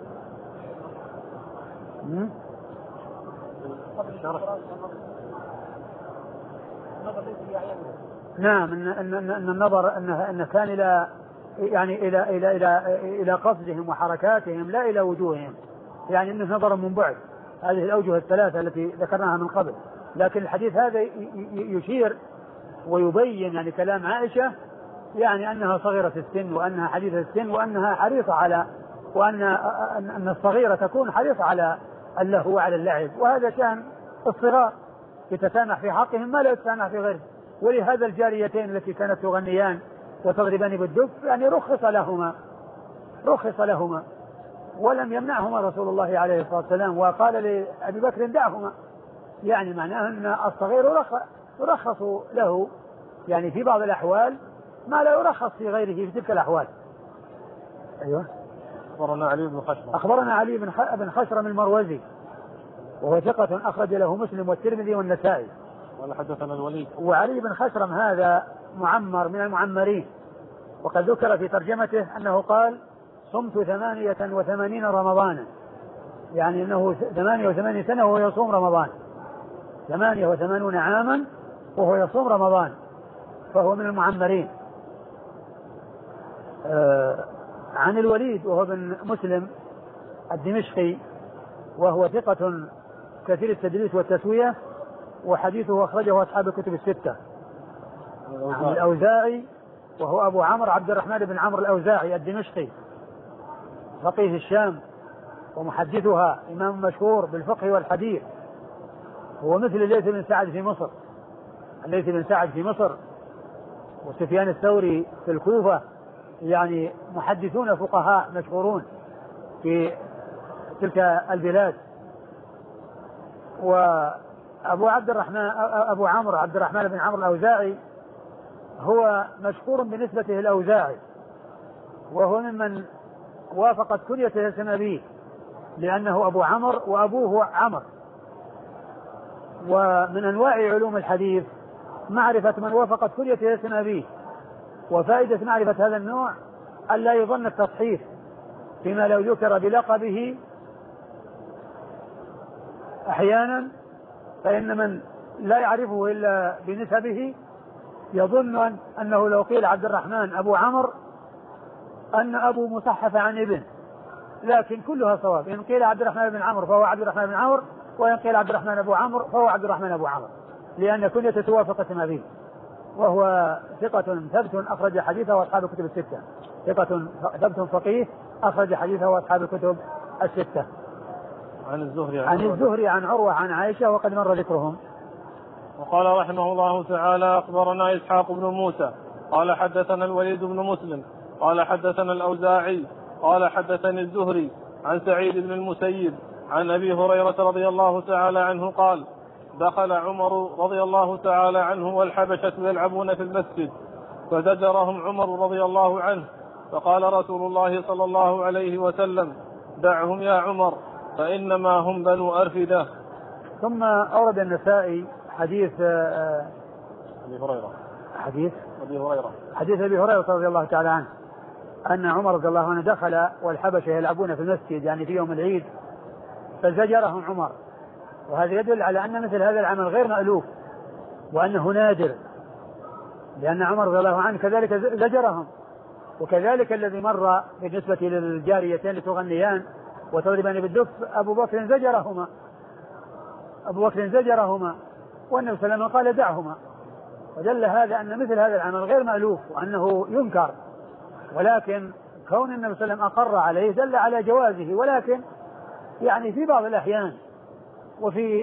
C: نعم، أن النظر أن كان إلى يعني إلى قصدهم وحركاتهم لا إلى وجوههم، يعني أنه نظر من بعد. هذه الأوجه الثلاثة التي ذكرناها من قبل. لكن الحديث هذا يشير ويبين يعني كلام عائشة، يعني أنها صغيرة السن وأنها حديثة السن وأنها حريصة على أن الصغيرة تكون حريصة على اللهو وعلى اللعب، وهذا كان الصغار يتسامح في حقهم ما لا يتسامح في غيره. ولهذا الجاريتين التي كانت تغنيان وتضربان بالدف يعني رخص لهما ولم يمنعهما رسول الله عليه الصلاة والسلام، وقال لأبي بكر دعهما، يعني معناه أن الصغير يرخص له يعني في بعض الأحوال ما لا يرخص في غيره في تلك الأحوال. أيوة. أخبرنا علي بن خشرم المروزي وهو ثقة أخرج له مسلم والترمذي والنسائي.
B: قال حدثنا الوليد.
C: وعلي بن خشرم هذا معمر من المعمرين، وقد ذكر في ترجمته أنه قال صمت 88 رمضانا، يعني أنه 88 سنة وهو يصوم رمضان، 88 عاما وهو يصوم رمضان، فهو من المعمرين. عن الوليد وهو بن مسلم الدمشقي وهو ثقة كثير التدليس والتسوية، وحديثه أخرجه أصحاب الكتب الستة. عن الأوزاعي وهو أبو عمرو عبد الرحمن بن عمرو الأوزاعي الدمشقي فقيه الشام ومحدثها، إمام مشهور بالفقه والحديث، هو مثل الليث بن سعد في مصر، الليث بن سعد في مصر وسفيان الثوري في الكوفة، يعني محدثون فقهاء مشهورون في تلك البلاد. وأبو عمرو عبد الرحمن بن عمرو الأوزاعي هو مشهور بنسبته الأوزاعي، وهو ممن وافقت كنيته اسم أبيه لأنه أبو عمرو وأبوه عمرو. ومن أنواع علوم الحديث معرفة من وافقت كنيته اسم أبيه، وفائدة معرفة هذا النوع ألا يظن التصحيف فيما لو ذكر بلقبه أحيانا، فإن من لا يعرفه إلا بنسبه يظن أنه لو قيل عبد الرحمن أبو عمرو أن أبو مصحف عن ابن، لكن كلها صواب. إن قيل عبد الرحمن بن عمرو فهو عبد الرحمن بن عمرو، وإن قيل عبد الرحمن أبو عمرو فهو عبد الرحمن أبو عمرو، لأن كنيته توافق اسم أبيه. وهو ثقة ثبت أخرج حديثه وأصحاب الكتب الستة، ثقة ثبت فقيه أخرج حديثه وأصحاب الكتب الستة. عن الزهري عن عروة عن عائشة وقد مر ذكرهم.
B: وقال رحمه الله تعالى أخبرنا إسحاق بن موسى قال حدثنا الوليد بن مسلم قال حدثنا الأوزاعي قال حدثني الزهري عن سعيد بن المسيب عن أبي هريرة رضي الله تعالى عنه قال دخل عمر رضي الله تعالى عنه والحبشة يلعبون في المسجد فزجرهم عمر رضي الله عنه، فقال رسول الله صلى الله عليه وسلم دعهم يا عمر فإنما هم بنو أرفدة.
C: ثم أورد النسائي حديث
B: أبي هريرة
C: حديث أبي هريرة رضي الله تعالى عنه أن عمر رضي الله عنه دخل والحبشة يلعبون في المسجد يعني في يوم العيد فزجرهم عمر، وهذا يدل على أن مثل هذا العمل غير مألوف وأنه نادر، لأن عمر رضي الله عنه كذلك زجرهم. وكذلك الذي مر بالنسبة للجاريتين لتغنيان وتضربان بالدف أبو بكر زجرهما والنبي صلى الله عليه وسلم قال دعهما، ودل هذا أن مثل هذا العمل غير مألوف وأنه ينكر، ولكن كون النبي صلى الله عليه وسلم أقر عليه دل على جوازه، ولكن يعني في بعض الأحيان وفي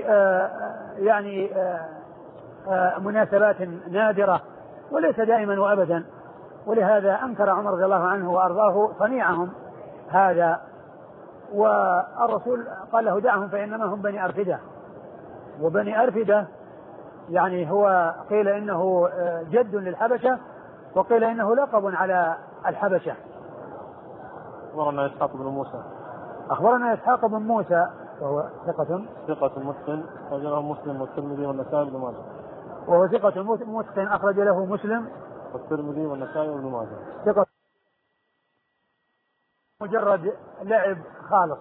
C: مناسبات نادرة وليس دائما وأبدا، ولهذا أنكر عمر رضي الله عنه وأرضاه صنيعهم هذا. والرسول قال له دعهم فإنما هم بني أرفدة. وبني أرفدة يعني هو قيل إنه جد للحبشة، وقيل إنه لقب على الحبشة.
B: أخبرنا إسحاق بن موسى.
C: أخبرنا إسحاق بن موسى وهو ثقة
B: متقن أخرج له مسلم والترمذي والنسائي بن ماجه.
C: وهو ثقة متقن أخرج له مسلم
B: والترمذي والنسائي بن ماجه.
C: ثقة مجرد لعب خالص.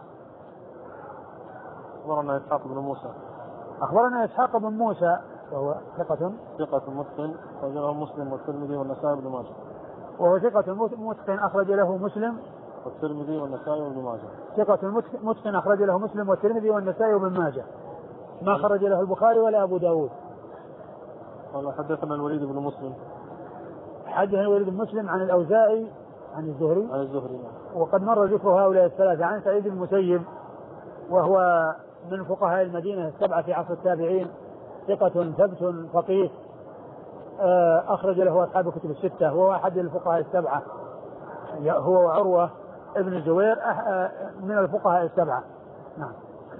B: أخبرنا إسحاق بن موسى.
C: أخبرنا إسحاق بن موسى وهو ثقة
B: متقن أخرج له مسلم والترمذي والنسائي بن ماجه.
C: وهو ثقة متقن أخرج له مسلم
B: والترمذي والنسائي بن ماجه.
C: ثقة متقن أخرج له مسلم والترمذي والنسائي بن ماجه. ما خرج له البخاري ولا أبو داود.
B: قال حدثنا الوليد بن مسلم.
C: حدثنا الوليد بن مسلم عن الأوزاعي عن الزهري. وقد مر ذكر هؤلاء الثلاثة. عن سعيد بن المسيب وهو من فقهاء المدينة السبعة في عصر التابعين، ثقة ثبت فقيه أخرج له أصحاب الكتب الستة، وهو أحد الفقهاء السبعة، هو وعروة ابن الزبير من الفقهاء السبعة. نعم.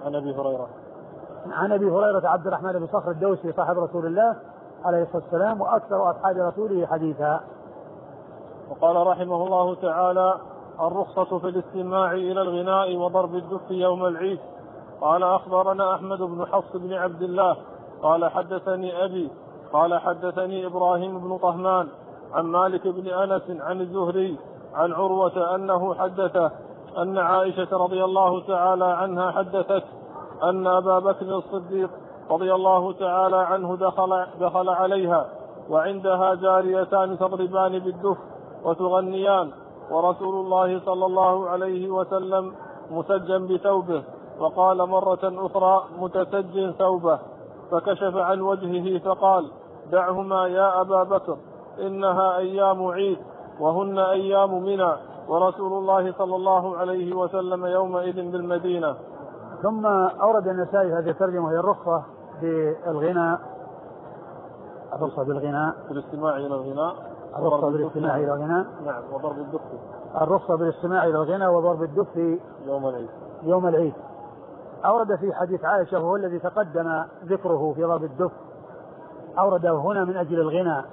C: عن أبي هريرة عبد الرحمن بن صخر الدوسي صاحب رسول الله عليه الصلاة والسلام وأكثر أصحاب رسوله حديثا.
B: وقال رحمه الله تعالى: الرخصة في الاستماع إلى الغناء وضرب الدف يوم العيد. قال أخبرنا أحمد بن حفص بن عبد الله قال حدثني أبي قال حدثني إبراهيم بن طهمان عن مالك بن أنس عن الزهري عن عروة أنه حدثه أن عائشة رضي الله تعالى عنها حدثت أن أبا بكر الصديق رضي الله تعالى عنه دخل عليها وعندها جاريتان تضربان بالدف وتغنيان، ورسول الله صلى الله عليه وسلم مسجا بثوبه، وقال مرة أخرى متسج ثوبه، فكشف عن وجهه فقال: دعهما يا أبا بكر، إنها أيام عيد وهن أيام منى، ورسول الله صلى الله عليه وسلم يومئذ بالمدينة.
C: ثم أورد النسائي هذه الترجمة وهي الرخصة بالغناء، الرخصة بالغناء
B: في الاستماع إلى الغناء،
C: الرخصة بالاستماع إلى الغناء،
B: نعم، وضرب الدف،
C: الرخصة بالاستماع إلى الغناء وضرب الدف يوم العيد. أورد في حديث عائشة وهو الذي تقدم ذكره في ضرب الدف، أورده هنا من أجل الغناء،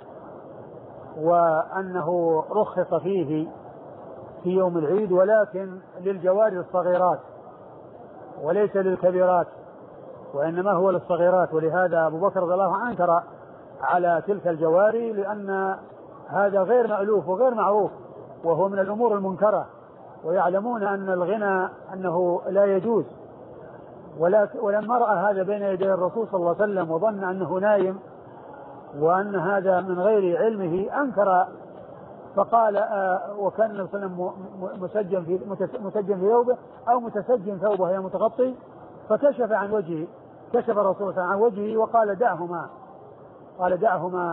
C: وأنه رخص فيه في يوم العيد ولكن للجواري الصغيرات وليس للكبيرات، وإنما هو للصغيرات. ولهذا أبو بكر رضي الله عنه أنكر على تلك الجواري، لأن هذا غير مألوف وغير معروف، وهو من الأمور المنكرة، ويعلمون أن الغنى أنه لا يجوز. ولما رأى هذا بين يدي الرسول صلى الله عليه وسلم وظن أنه نايم وأن هذا من غير علمه أنكر، فقال وكان النبي صلى الله عليه وسلم مسجن في ثوبه أو متسجن ثوبه هي متغطي، فكشف عن وجهه، كشف الرسول صلى الله عليه وسلم عن وجهه وقال دعهما، قال دعهما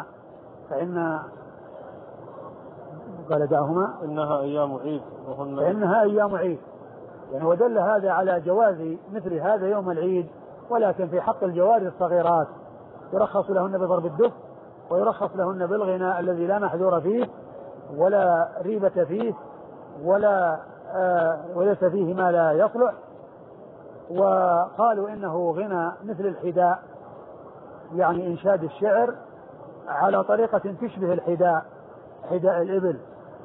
B: إنها أيام عيد
C: فإنها أيام عيد. يعني ودل هذا على جواز مثل هذا يوم العيد، ولكن في حق الجواري الصغيرات يرخص لهن بضرب الدف، ويرخص لهن بالغناء الذي لا محذور فيه ولا ريبة فيه وليس فيه ما لا يصلح. وقالوا إنه غنى مثل الحداء، يعني إنشاد الشعر على طريقة تشبه الحداء، حداء الإبل.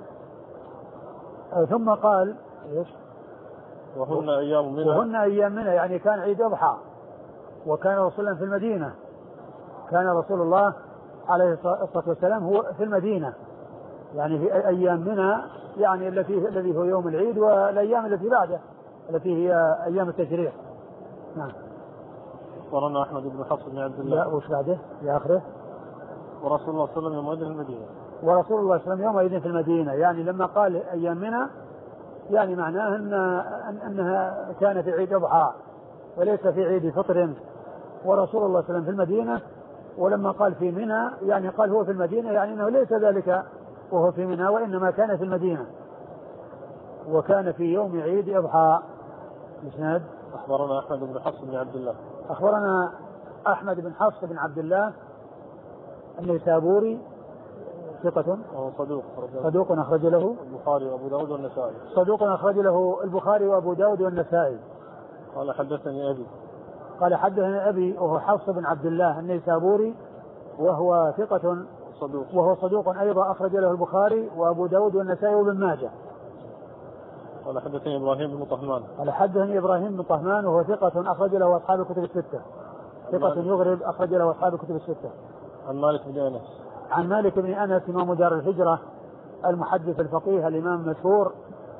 C: ثم قال
B: وهن أيام منى،
C: يعني كان عيد أضحى، وكان رسول الله في المدينة، كان رسول الله عليه الصلاة والسلام هو في المدينة، يعني في أيام منى، يعني الذي هو يوم العيد، والأيام التي بعده التي هي أيام التشريق. نعم.
B: ورنا أحمد بن حفص بن عبد الله.
C: لا، وش بعده في آخره؟
B: ورسول الله صلى الله عليه وسلم يومئذ في المدينة.
C: ورسول الله صلى الله عليه وسلم يومئذ في المدينة، يعني لما قال أيام منى يعني معناه أنها كان في عيد أضحى وليس في عيد فطر، ورسول الله صلى الله عليه وسلم في المدينة. ولما قال في منى يعني قال هو في المدينة، يعني أنه ليس ذلك وهو في منى، وإنما كان في المدينة وكان في يوم عيد أضحى. مسند.
B: أخبرنا أحمد بن حفص بن عبد الله.
C: أخبرنا أحمد بن حفص بن عبد الله النيسابوري ثقة
B: وهو صدوق
C: صدوق أخرج له
B: البخاري وأبو داود والنسائي.
C: صدوق أخرج له البخاري وأبو داود والنسائي.
B: قال حدثني أبي
C: قال حدثني أبي وهو حفص بن عبد الله النيسابوري وهو ثقة
B: صدوق
C: وهو صدوق أيضا أخرج له البخاري وأبو داود والنسائي وابن ماجه.
B: قال حدثني إبراهيم بن طهمان
C: قال حدثني إبراهيم بن طهمان وهو ثقة أخرج له أصحاب الكتب الستة. ثقة يغرب أخرج له أصحاب الكتب الستة.
B: عن مالك بن أنس
C: عن مالك بن أنس إمام دار الهجرة المحدث الفقيه الإمام المشهور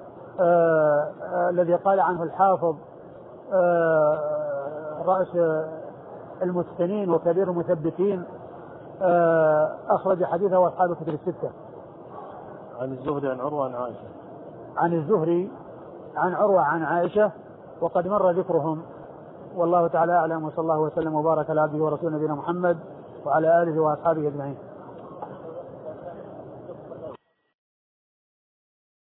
C: الذي قال عنه الحافظ رأس المتقنين وكبير المثبتين أخرج حديثه أصحاب الكتب الستة.
B: عن الزهري عن عروة عن عائشة.
C: عن الزهري عن عروة عن عائشة وقد مر ذكرهم والله تعالى أعلم. وصلى الله وسلم وبارك على عبده ورسوله نبينا محمد وعلى آله وأصحابه أجمعين.